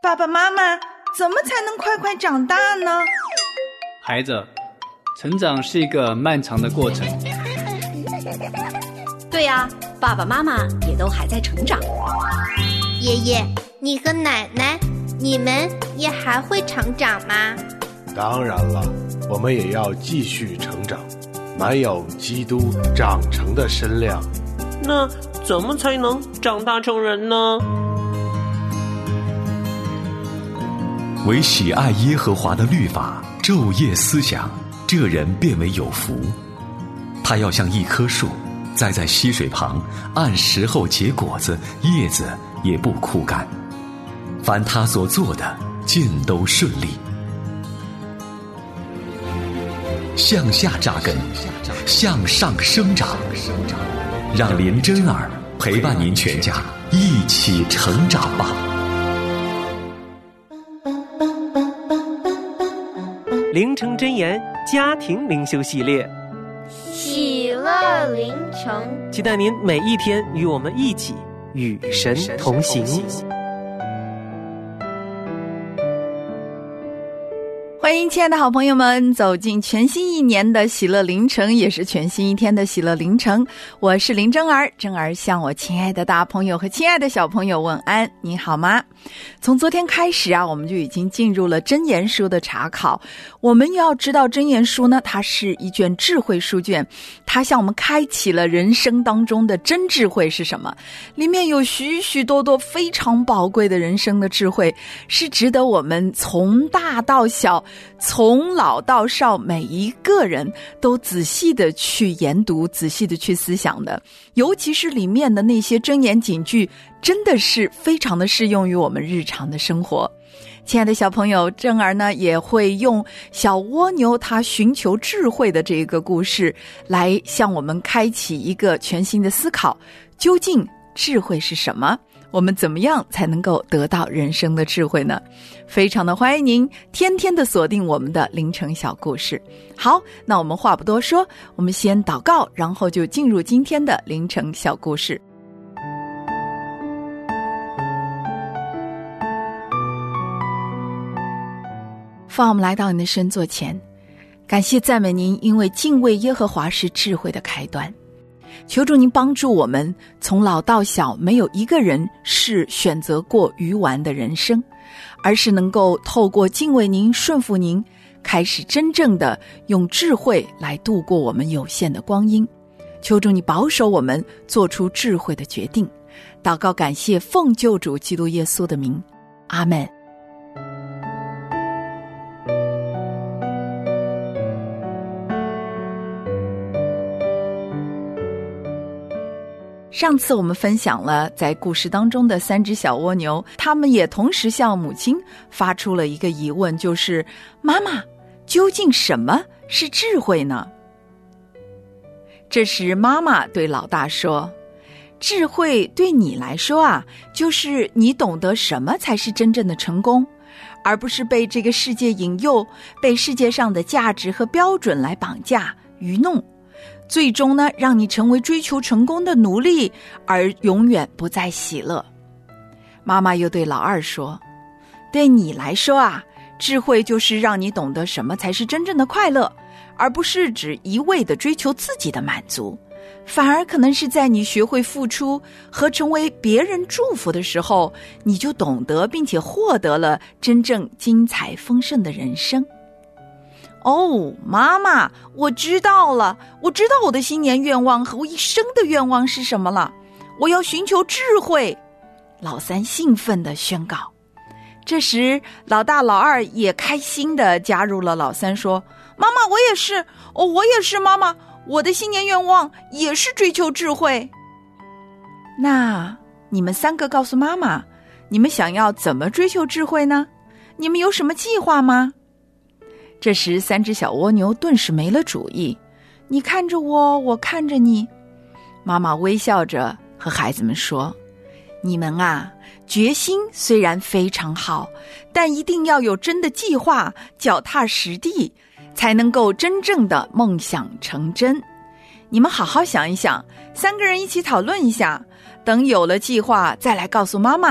爸爸妈妈，怎么才能快快长大呢？ 孩子，成长是一个漫长的过程。 对呀，爸爸妈妈也都还在成长。 爷爷，你和奶奶，你们也还会成长吗？ 当然了，我们也要继续成长，满有基督长成的身量。 那怎么才能长大成人呢？ 唯喜爱耶和华的律法，昼夜思想，这人便为有福。他要像一棵树，栽在溪水旁，按时候结果子，叶子也不枯干。凡他所做的，尽都顺利。向下扎根，向上生长，让林真儿陪伴您全家一起成长吧。 灵城真言家庭灵修系列， 喜乐灵城， 期待您每一天与我们一起与神同行。 欢迎亲爱的好朋友们走进全新一年的喜乐灵城，也是全新一天的喜乐灵城。我是林真儿，真儿向我亲爱的大朋友和亲爱的小朋友问安，你好吗？从昨天开始我们就已经进入了箴言书的查考。我们要知道箴言书呢，它是一卷智慧书卷，它向我们开启了人生当中的真智慧是什么，里面有许许多多非常宝贵的人生的智慧，是值得我们从大到小，从老到少，每一个人都仔细的去研读，仔细的去思想的。尤其是里面的那些箴言警句，真的是非常的适用于我们日常的生活。亲爱的小朋友，真儿呢也会用小蜗牛它寻求智慧的这个故事来向我们开启一个全新的思考，究竟智慧是什么？我们怎么样才能够得到人生的智慧呢？非常的欢迎您天天的锁定我们的凌晨小故事。好，那我们话不多说，我们先祷告，然后就进入今天的凌晨小故事。父，我们来到你的圣座前，感谢赞美您，因为敬畏耶和华是智慧的开端。求主您帮助我们，从老到小，没有一个人是选择过愚顽的人生，而是能够透过敬畏您、顺服您，开始真正的用智慧来度过我们有限的光阴。求主你保守我们做出智慧的决定。祷告感谢，奉救主基督耶稣的名，阿们。上次我们分享了在故事当中的3只小蜗牛，他们也同时向母亲发出了一个疑问，就是妈妈，究竟什么是智慧呢？这时妈妈对老大说，智慧对你来说就是你懂得什么才是真正的成功，而不是被这个世界引诱，被世界上的价值和标准来绑架愚弄，最终呢，让你成为追求成功的奴隶，而永远不再喜乐。妈妈又对老二说，对你来说智慧就是让你懂得什么才是真正的快乐，而不是只一味地追求自己的满足，反而可能是在你学会付出和成为别人祝福的时候，你就懂得并且获得了真正精彩丰盛的人生。哦，妈妈，我知道了，我知道我的新年愿望和我一生的愿望是什么了，我要寻求智慧。老三兴奋地宣告。这时老大老二也开心地加入了老三，说，妈妈，我也是，我也是，妈妈，我的新年愿望也是追求智慧。那你们3个告诉妈妈，你们想要怎么追求智慧呢？你们有什么计划吗？这时3只小蜗牛顿时没了主意，你看着我，我看着你。妈妈微笑着和孩子们说，你们决心虽然非常好，但一定要有真的计划，脚踏实地，才能够真正的梦想成真。你们好好想一想，3个人一起讨论一下，等有了计划再来告诉妈妈，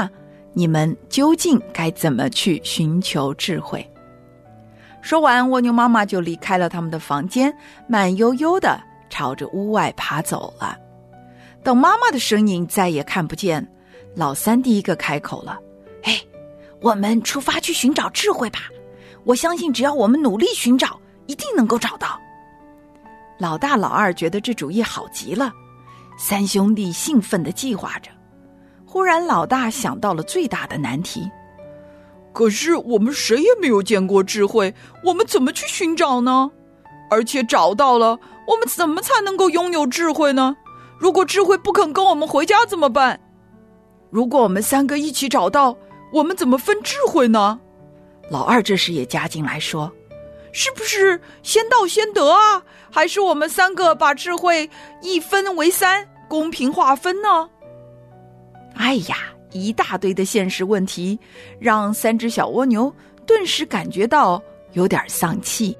你们究竟该怎么去寻求智慧？说完，蜗牛妈妈就离开了他们的房间，慢悠悠地朝着屋外爬走了。等妈妈的身影再也看不见，老三第一个开口了：嘿，我们出发去寻找智慧吧，我相信只要我们努力寻找，一定能够找到。老大老二觉得这主意好极了，三兄弟兴奋地计划着。忽然老大想到了最大的难题，可是我们谁也没有见过智慧，我们怎么去寻找呢？而且找到了，我们怎么才能够拥有智慧呢？如果智慧不肯跟我们回家怎么办？如果我们三个一起找到，我们怎么分智慧呢？老二这时也加进来说，是不是先到先得啊？还是我们三个把智慧一分为三，公平划分呢？哎呀，一大堆的现实问题，让三只小蜗牛顿时感觉到有点丧气。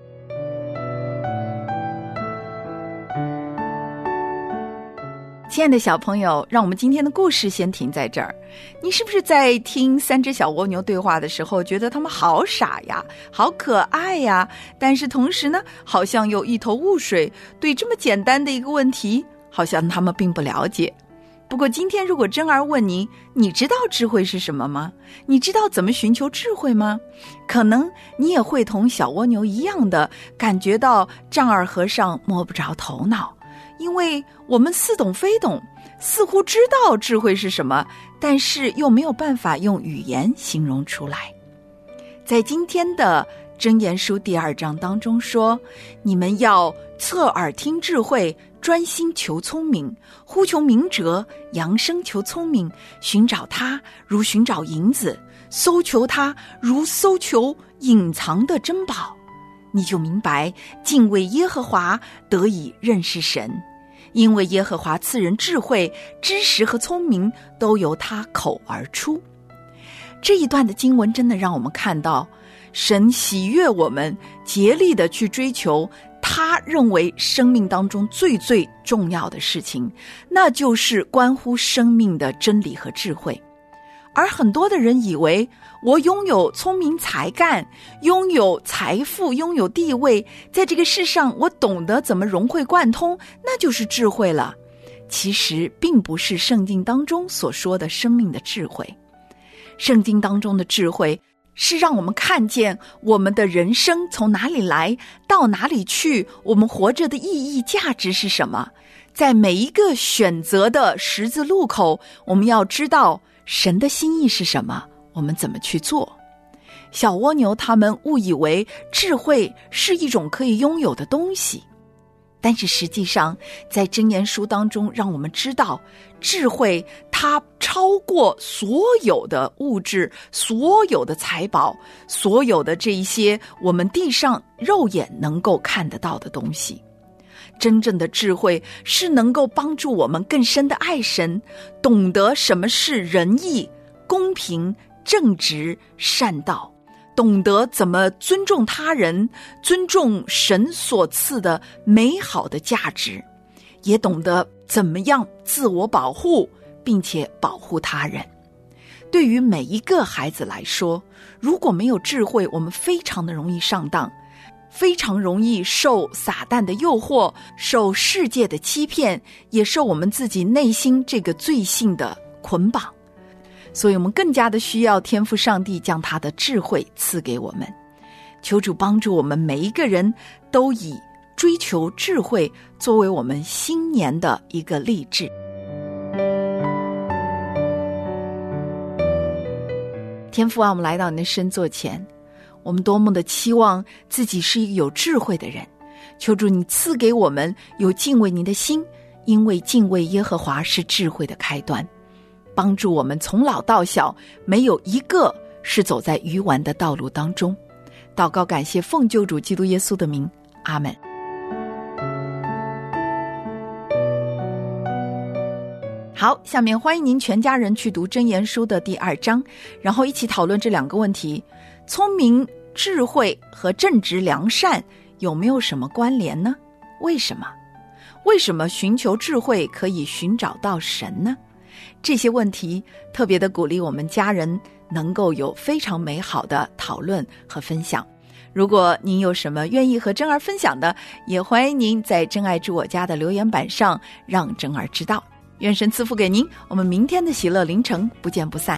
亲爱的小朋友，让我们今天的故事先停在这儿。你是不是在听三只小蜗牛对话的时候，觉得他们好傻呀，好可爱呀，但是同时呢，好像又一头雾水，对这么简单的一个问题，好像他们并不了解。不过今天如果真儿问你，你知道智慧是什么吗？你知道怎么寻求智慧吗？可能你也会同小蜗牛一样的感觉到丈二和尚摸不着头脑，因为我们似懂非懂，似乎知道智慧是什么，但是又没有办法用语言形容出来。在今天的箴言书第2章当中说，你们要侧耳听智慧，专心求聪明，呼求明哲，扬声求聪明，寻找它如寻找银子，搜求它如搜求隐藏的珍宝。你就明白敬畏耶和华，得以认识神，因为耶和华赐人智慧，知识和聪明都由他口而出。这一段的经文真的让我们看到，神喜悦我们竭力的去追求他认为生命当中最最重要的事情，那就是关乎生命的真理和智慧。而很多的人以为，我拥有聪明才干，拥有财富，拥有地位，在这个世上我懂得怎么融会贯通，那就是智慧了。其实并不是圣经当中所说的生命的智慧。圣经当中的智慧是让我们看见我们的人生从哪里来到哪里去，我们活着的意义价值是什么。在每一个选择的十字路口，我们要知道神的心意是什么，我们怎么去做。小蜗牛他们误以为智慧是一种可以拥有的东西，但是实际上在箴言书当中让我们知道，智慧它超过所有的物质，所有的财宝，所有的这一些我们地上肉眼能够看得到的东西。真正的智慧是能够帮助我们更深的爱神，懂得什么是仁义、公平、正直、善道，懂得怎么尊重他人，尊重神所赐的美好的价值，也懂得怎么样自我保护，并且保护他人。对于每一个孩子来说，如果没有智慧，我们非常的容易上当，非常容易受撒旦的诱惑，受世界的欺骗，也受我们自己内心这个罪性的捆绑。所以我们更加的需要天父上帝将他的智慧赐给我们。求主帮助我们每一个人都以追求智慧作为我们新年的一个励志。天父啊，我们来到你的圣座前，我们多么的期望自己是一个有智慧的人。求主你赐给我们有敬畏你的心，因为敬畏耶和华是智慧的开端。帮助我们从老到小，没有一个是走在愚顽的道路当中。祷告感谢奉救主基督耶稣的名，阿们。好，下面欢迎您全家人去读箴言书的第2章，然后一起讨论这2个问题：聪明、智慧和正直、良善有没有什么关联呢？为什么？为什么寻求智慧可以寻找到神呢？ 这些问题特别的鼓励我们家人能够有非常美好的讨论和分享。如果您有什么愿意和珍儿分享的，也欢迎您在真爱住我家的留言板上让珍儿知道。愿神赐福给您，我们明天的喜乐凌晨不见不散。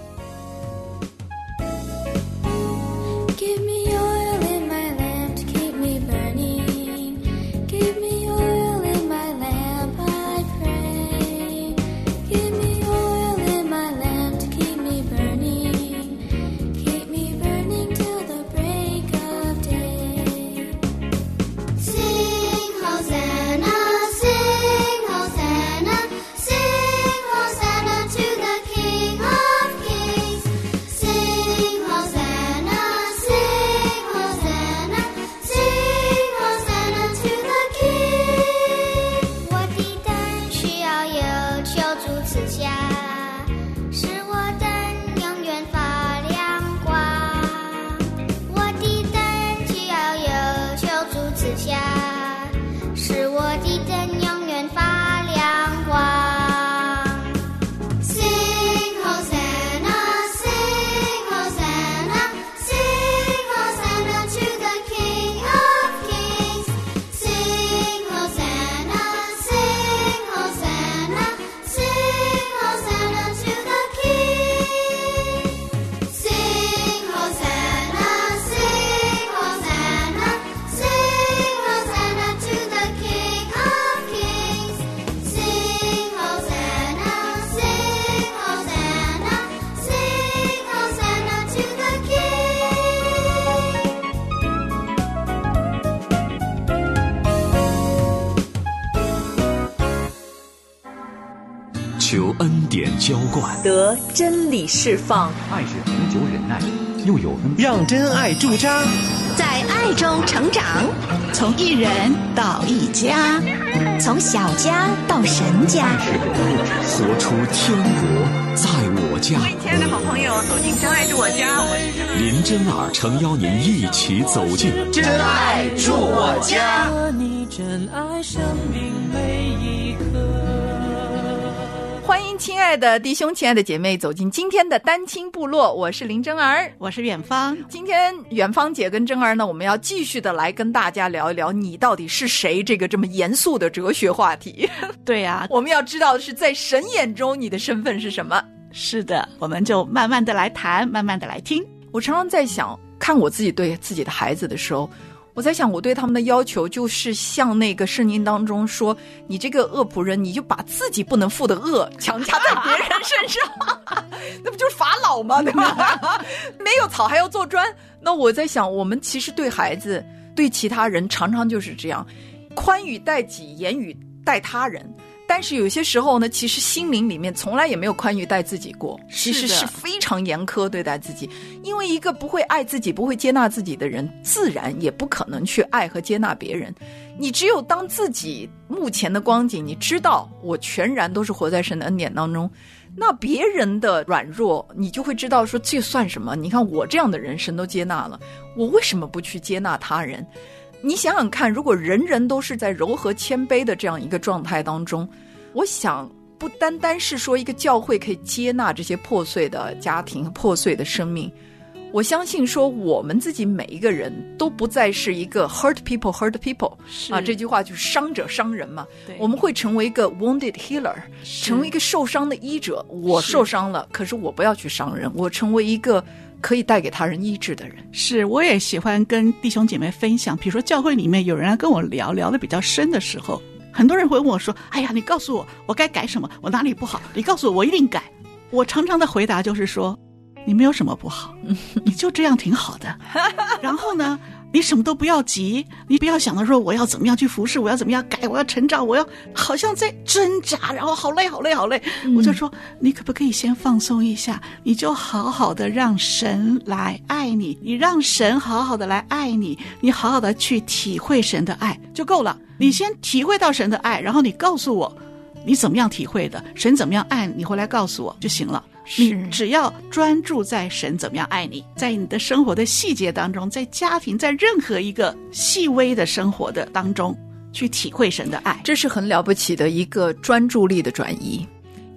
求恩典浇灌， 得真理释放。 爱是恒久忍耐，又有恩慈， 让真爱驻扎， 在爱中成长， 从一人到一家， 从小家到神家， 活出天国在我家。 欢迎亲爱的好朋友走进真爱住我家，我是林真儿诚邀您一起走进真爱住我家。 你真爱生命每一刻。 欢迎亲爱的弟兄亲爱的姐妹走进今天的单亲部落，我是林真儿， 我是远方。 今天远方姐跟真儿呢，我们要继续的来跟大家聊一聊你到底是谁这个这么严肃的哲学话题。 对啊， 我们要知道的是在神眼中你的身份是什么。 是的，我们就慢慢的来谈，慢慢的来听。 我常常在想，看我自己对自己的孩子的时候，我在想我对他们的要求就是像那个圣经当中说，你这个恶仆人，你就把自己不能负的恶强加在别人身上那不就是法老吗？对吧？没有草还要做砖。那我在想，我们其实对孩子对其他人常常就是这样，宽语待己，严语待他人。但是有些时候呢，其实心灵里面从来也没有宽裕待自己过，其实是非常严苛对待自己。因为一个不会爱自己、不会接纳自己的人，自然也不可能去爱和接纳别人。你只有当自己目前的光景，你知道我全然都是活在神的恩典当中，那别人的软弱，你就会知道说这算什么？你看我这样的人，神都接纳了，我为什么不去接纳他人？你想想看，如果人人都是在柔和谦卑的这样一个状态当中，我想不单单是说一个教会可以接纳这些破碎的家庭、破碎的生命，我相信说我们自己每一个人都不再是一个 hurt people 啊，这句话就是伤者伤人嘛。我们会成为一个 wounded healer， 成为一个受伤的医者。我受伤了，可是我不要去伤人，我成为一个可以带给他人医治的人。 是，我也喜欢跟弟兄姐妹分享，比如说教会里面有人来跟我聊得比较深的时候，很多人会问我说，哎呀，你告诉我我该改什么，我哪里不好，你告诉我我一定改。我常常的回答就是说，你没有什么不好，你就这样挺好的。然后呢，你什么都不要急，你不要想到说我要怎么样去服侍，我要怎么样改，我要成长，我要好像在挣扎，然后好累。我就说，你可不可以先放松一下，你就好好的让神来爱你，你让神好好的来爱你，你好好的去体会神的爱就够了。你先体会到神的爱，然后你告诉我你怎么样体会的，神怎么样爱你，回来告诉我就行了。你只要专注在神怎么样爱你，在你的生活的细节当中，在家庭，在任何一个细微的生活的当中去体会神的爱， 这是很了不起的一个专注力的转移。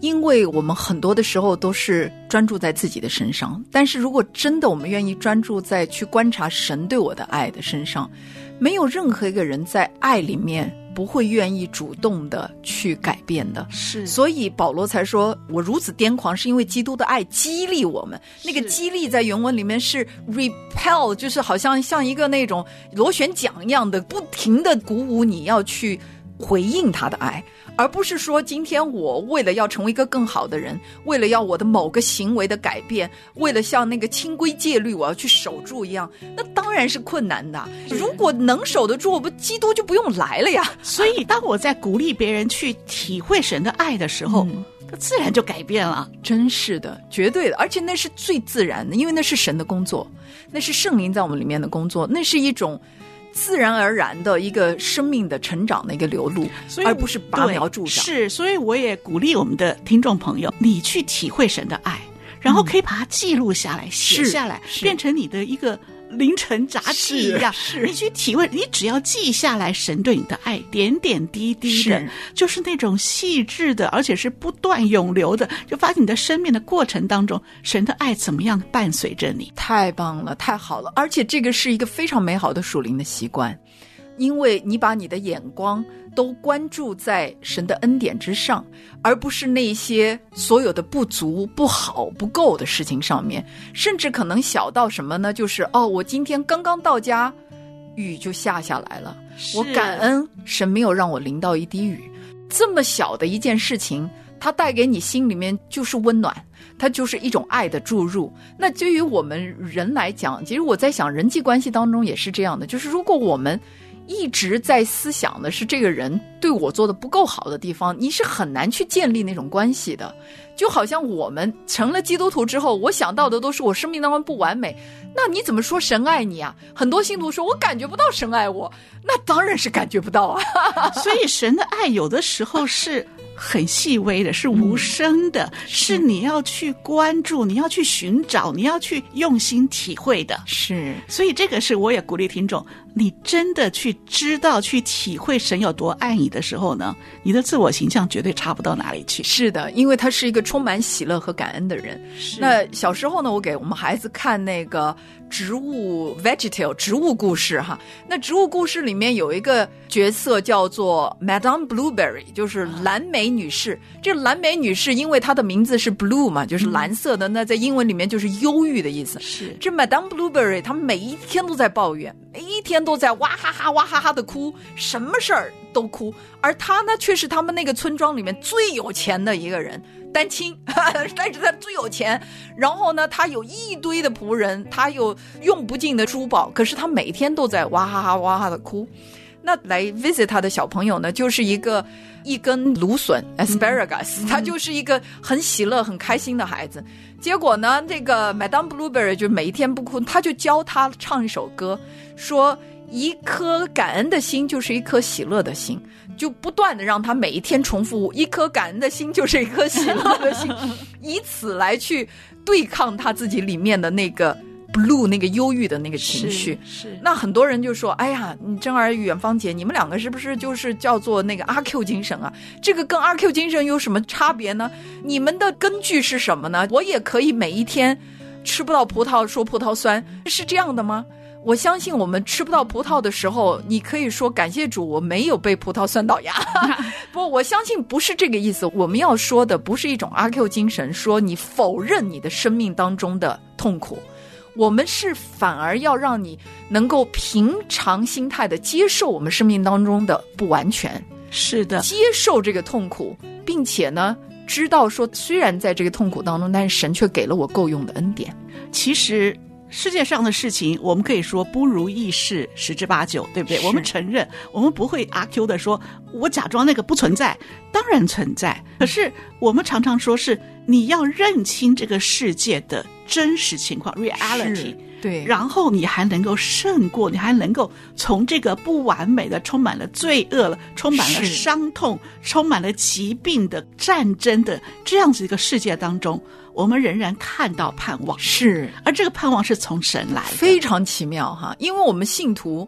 因为我们很多的时候都是专注在自己的身上，但是如果真的我们愿意专注在去观察神对我的爱的身上，没有任何一个人在爱里面不会愿意主动的去改变的。 是， 所以保罗才说我如此癫狂是因为基督的爱激励我们。那个激励在原文里面是 repel， 就是好像一个那种螺旋桨一样的，不停的鼓舞你要去回应他的爱，而不是说今天我为了要成为一个更好的人，为了要我的某个行为的改变，为了像那个清规戒律我要去守住一样，那当然是困难的。如果能守得住，我们基督就不用来了呀。 所以当我在鼓励别人去体会神的爱的时候，它自然就改变了。 真是的，绝对的，而且那是最自然的，因为那是神的工作，那是圣灵在我们里面的工作，那是一种自然而然的一个生命的成长的一个流露，而不是拔苗助长。 是，所以我也鼓励我们的听众朋友，你去体会神的爱，然后可以把它记录下来，写下来，变成你的一个凌晨杂志一样，你去体会，你只要记下来神对你的爱，点点滴滴的，就是那种细致的，而且是不断涌流的，就发现你的生命的过程当中，神的爱怎么样伴随着你。 太棒了，太好了，而且这个是一个非常美好的属灵的习惯，因为你把你的眼光都关注在神的恩典之上，而不是那些所有的不足、不好、不够的事情上面，甚至可能小到什么呢？就是我今天刚刚到家，雨就下来了，我感恩神没有让我淋到一滴雨。这么小的一件事情，它带给你心里面就是温暖，它就是一种爱的注入。那对于我们人来讲，其实我在想人际关系当中也是这样的，就是如果我们一直在思想的是这个人对我做的不够好的地方，你是很难去建立那种关系的。就好像我们成了基督徒之后，我想到的都是我生命当中不完美，那你怎么说神爱你啊？很多信徒说我感觉不到神爱我，那当然是感觉不到啊。 所以神的爱有的时候是很细微的，是无声的，是你要去关注，你要去寻找，你要去用心体会的。 是， 所以这个是我也鼓励听众，你真的去知道去体会神有多爱你的时候呢，你的自我形象绝对差不到哪里去。 是的，因为他是一个充满喜乐和感恩的人。那小时候呢，我给我们孩子看那个植物 vegetal 植物故事哈，那植物故事里面有一个角色叫做 Madame Blueberry， 就是蓝莓女士。这蓝莓女士因为她的名字是 blue 嘛，就是蓝色的，那在英文里面就是忧郁的意思。 是， 这 Madame Blueberry 她每一天都在抱怨，每一天都在哇哈哈哇哈哈的哭，什么事儿都哭。而她呢，却是他们那个村庄里面最有钱的一个人，单亲，但是他最有钱，然后呢他有一堆的仆人，他有用不尽的珠宝，可是他每天都在哇哈哈哇哈的哭。那来 visit 他的小朋友呢，就是一根芦笋 asparagus， 他就是一个很喜乐很开心的孩子。结果呢，这个 Madame Blueberry 就每一天不哭，他就教他唱一首歌，说一颗感恩的心就是一颗喜乐的心，就不断的让他每一天重复，一颗感恩的心就是一颗喜乐的心，以此来去对抗他自己里面的那个 blue 那个忧郁的那个情绪。 是， 那很多人就说，哎呀，你珍儿远芳姐，你们两个是不是就是叫做那个阿 Q 精神啊？这个跟阿 Q 精神有什么差别呢？你们的根据是什么呢？我也可以每一天吃不到葡萄说葡萄酸，是这样的吗？我相信我们吃不到葡萄的时候，你可以说感谢主我没有被葡萄酸倒牙。不，我相信不是这个意思。我们要说的不是一种阿 Q 精神，说你否认你的生命当中的痛苦，我们是反而要让你能够平常心态的接受我们生命当中的不完全。 是的， 接受这个痛苦，并且呢知道说虽然在这个痛苦当中，但是神却给了我够用的恩典。 其实世界上的事情，我们可以说不如意事十之八九，对不对？我们承认，我们不会阿 Q 的说，我假装那个不存在，当然存在。可是我们常常说是你要认清这个世界的真实情况 reality， 对， 然后你还能够胜过，你还能够从这个不完美的、充满了罪恶了、充满了伤痛、充满了疾病的、战争的这样子一个世界当中，我们仍然看到盼望。 是， 而这个盼望是从神来的， 非常奇妙哈。因为我们信徒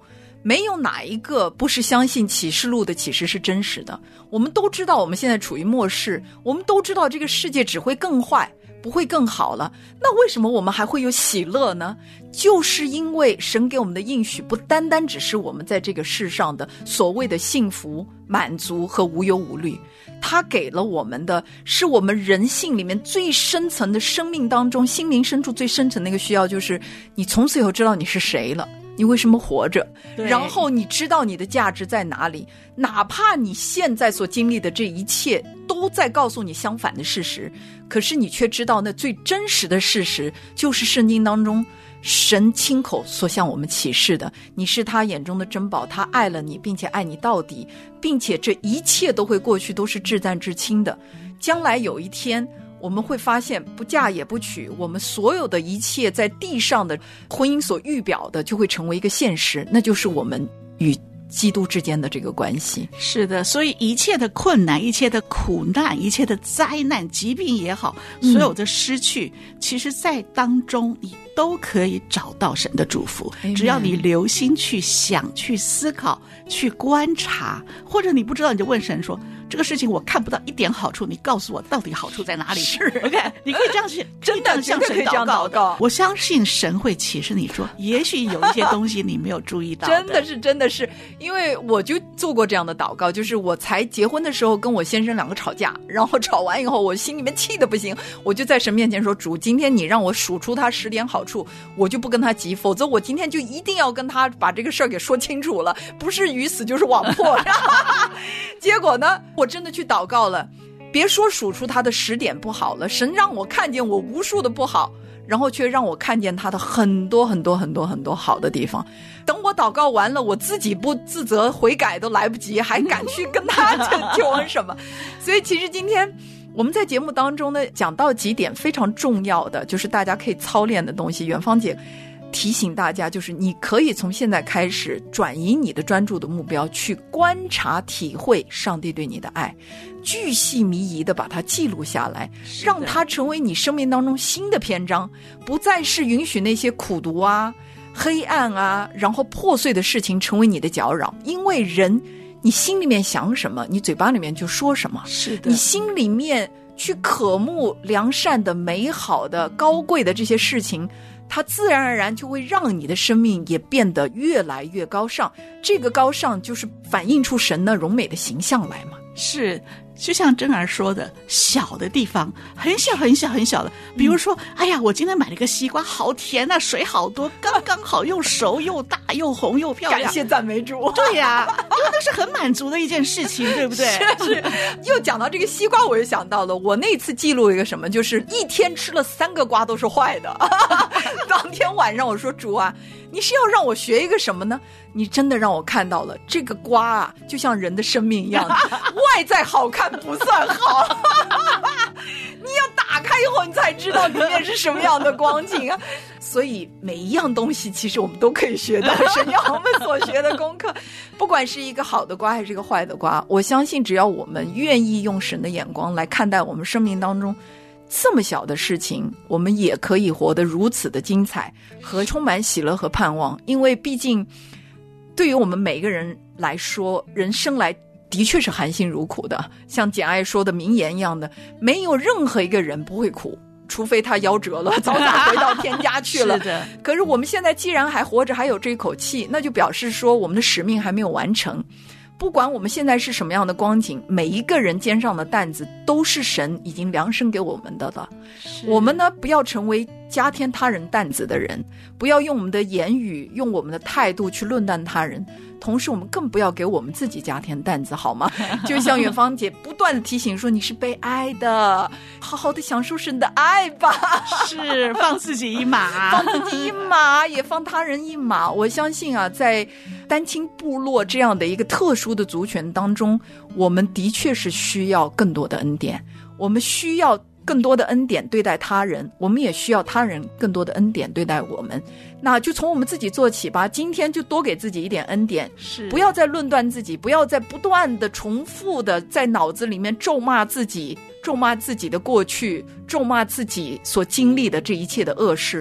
没有哪一个不是相信启示录的启示是真实的。我们都知道我们现在处于末世，我们都知道这个世界只会更坏，不会更好了，那为什么我们还会有喜乐呢？就是因为神给我们的应许不单单只是我们在这个世上的所谓的幸福、满足和无忧无虑，他给了我们的是我们人性里面最深层的生命当中，心灵深处最深层的一个需要，就是你从此以后知道你是谁了，你为什么活着，然后你知道你的价值在哪里，哪怕你现在所经历的这一切都在告诉你相反的事实，可是你却知道那最真实的事实就是圣经当中神亲口所向我们启示的，你是他眼中的珍宝，他爱了你，并且爱你到底，并且这一切都会过去，都是至暂至轻的。将来有一天我们会发现不嫁也不娶，我们所有的一切在地上的婚姻所预表的就会成为一个现实，那就是我们与基督之间的这个关系。 是的，所以一切的困难，一切的苦难，一切的灾难，疾病也好，所有的失去，其实在当中你都可以找到神的祝福，只要你留心去想，去思考，去观察，或者你不知道你就问神说，这个事情我看不到一点好处，你告诉我到底好处在哪里。 是 OK， 你可以这样去真的向神祷告。 我相信神会启示你说，也许有一些东西你没有注意到的。 真的是，因为我就做过这样的祷告，就是我才结婚的时候跟我先生两个吵架，然后吵完以后我心里面气得不行，我就在神面前说，主，今天你让我数出他10点好处，我就不跟他急，否则我今天就一定要跟他把这个事儿给说清楚了，不是鱼死就是网破。结果呢，我真的去祷告了，别说数出他的10点不好了，神让我看见我无数的不好，然后却让我看见他的很多很多很多很多好的地方。等我祷告完了，我自己不自责悔改都来不及，还敢去跟他求恩什么？所以其实今天我们在节目当中呢，讲到几点非常重要的，就是大家可以操练的东西。远芳姐提醒大家，就是你可以从现在开始转移你的专注的目标，去观察体会上帝对你的爱，巨细靡遗的把它记录下来，让它成为你生命当中新的篇章，不再是允许那些苦毒啊、黑暗啊，然后破碎的事情成为你的搅扰。因为人你心里面想什么，你嘴巴里面就说什么。是的，你心里面去渴慕良善的、美好的、高贵的这些事情，它自然而然就会让你的生命也变得越来越高尚。这个高尚就是反映出神的荣美的形象来嘛。是，就像珍儿说的，小的地方，很小很小很小的，比如说，哎呀，我今天买了一个西瓜，好甜啊，水好多，刚刚好，又熟又大又红又漂亮。感谢赞美主。对呀，因为那是很满足的一件事情，对不对？是。又讲到这个西瓜，我又想到了我那次记录一个什么，就是一天吃了3个瓜都是坏的。当天晚上我说，主啊，你是要让我学一个什么呢？你真的让我看到了这个瓜啊，就像人的生命一样，外在好看不算好。你要打开以后你才知道里面是什么样的光景啊。所以每一样东西其实我们都可以学到神要我们所学的功课，不管是一个好的瓜还是一个坏的瓜，我相信只要我们愿意用神的眼光来看待我们生命当中这么小的事情，我们也可以活得如此的精彩和充满喜乐和盼望。因为毕竟对于我们每个人来说，人生来的确是含辛茹苦的，像简爱说的名言一样的，没有任何一个人不会苦，除非他夭折了，早早回到天家去了。是的。可是我们现在既然还活着，还有这一口气，那就表示说我们的使命还没有完成。不管我们现在是什么样的光景，每一个人肩上的担子都是神已经量身给我们的了。我们呢，不要成为加添他人担子的人，不要用我们的言语，用我们的态度去论断他人，同时我们更不要给我们自己加添担子，好吗？就像远芳姐不断的提醒说，你是被爱的，好好的享受神的爱吧。是，放自己一马。放自己一马，也放他人一马。我相信啊，在单亲部落这样的一个特殊的族群当中，我们的确是需要更多的恩典，我们需要更多的恩典对待他人，我们也需要他人更多的恩典对待我们。那就从我们自己做起吧，今天就多给自己一点恩典，是不要再论断自己，不要再不断的重复的在脑子里面咒骂自己，咒骂自己的过去，咒骂自己所经历的这一切的恶事。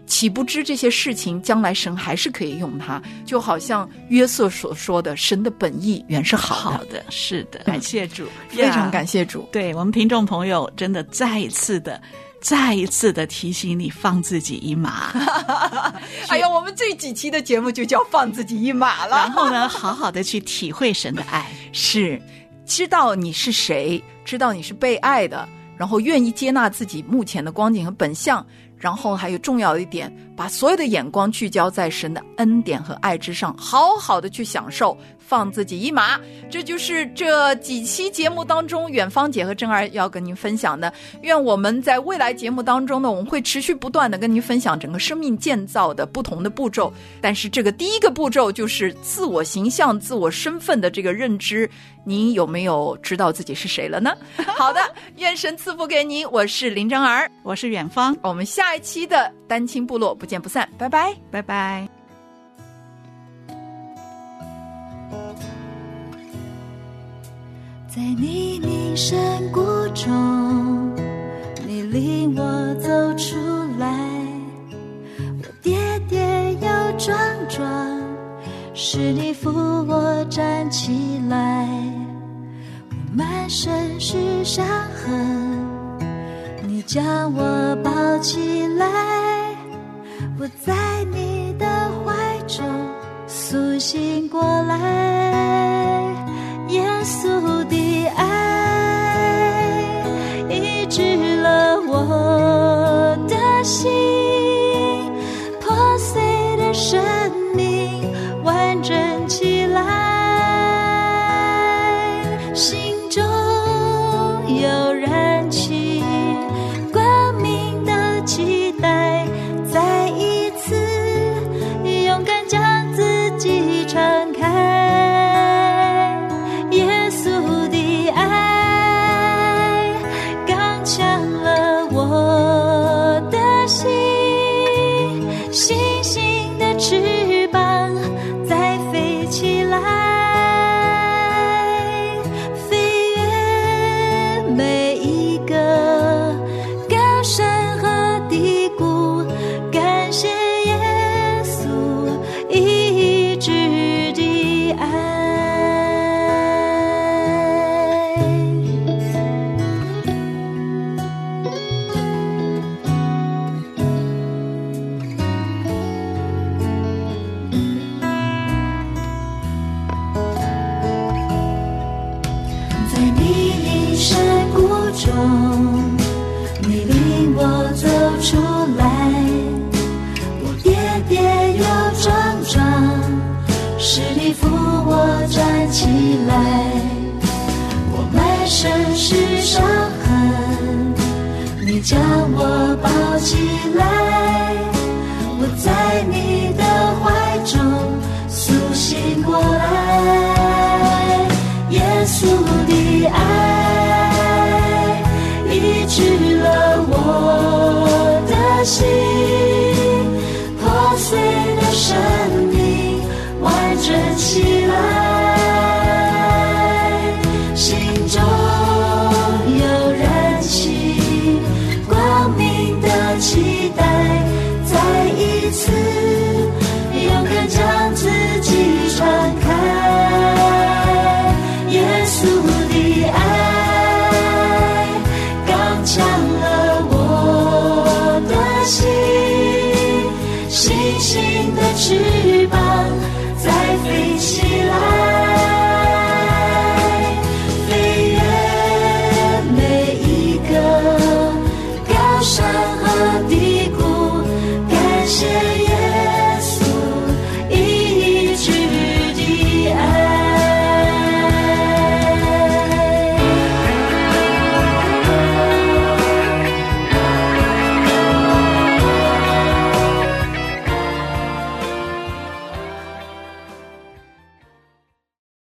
岂不知这些事情将来神还是可以用它，就好像约瑟所说的，神的本意原是好的。 好的，是的，感谢主， 非常感谢主。 对，我们听众朋友真的再一次的提醒你放自己一马。 哎呀，我们这几期的节目就叫放自己一马了。 然后呢，好好的去体会神的爱， 是知道你是谁，知道你是被爱的，然后愿意接纳自己目前的光景和本相，然后还有重要的一点，把所有的眼光聚焦在神的恩典和爱之上，好好的去享受，放自己一马。这就是这几期节目当中远方姐和珍儿要跟您分享的。愿我们在未来节目当中呢，我们会持续不断的跟您分享整个生命建造的不同的步骤，但是这个第一个步骤就是自我形象、自我身份的这个认知，您有没有知道自己是谁了呢？好的，愿神赐福给您。我是林珍儿， 我是远方， 我们下一期的单亲部落不见不散，拜拜， 拜拜。 在泥泞山谷中，你领我走出来，我跌跌又撞撞，是你扶我站起来，我满身是伤痕，你将我抱起来，我在你的怀中苏醒过来，耶稣的爱医治了我的心，破碎的生命完整起来，心中有燃起光明的期待，再一次勇敢将自己敞开，星星的翅膀再飞起来，飞越每一个高山和低谷，感谢耶稣医治的爱。你领我走出来，我跌跌又撞撞，是你扶我站起来，我满身是伤痕，你将我抱起来，我在你的怀中苏醒过来，耶稣的爱医治了我的心，破碎的生命完整起来，心中有燃起光明的期待，再一次勇敢将自己敞开，耶稣的爱强了我的心，星星的翅膀再飞起来。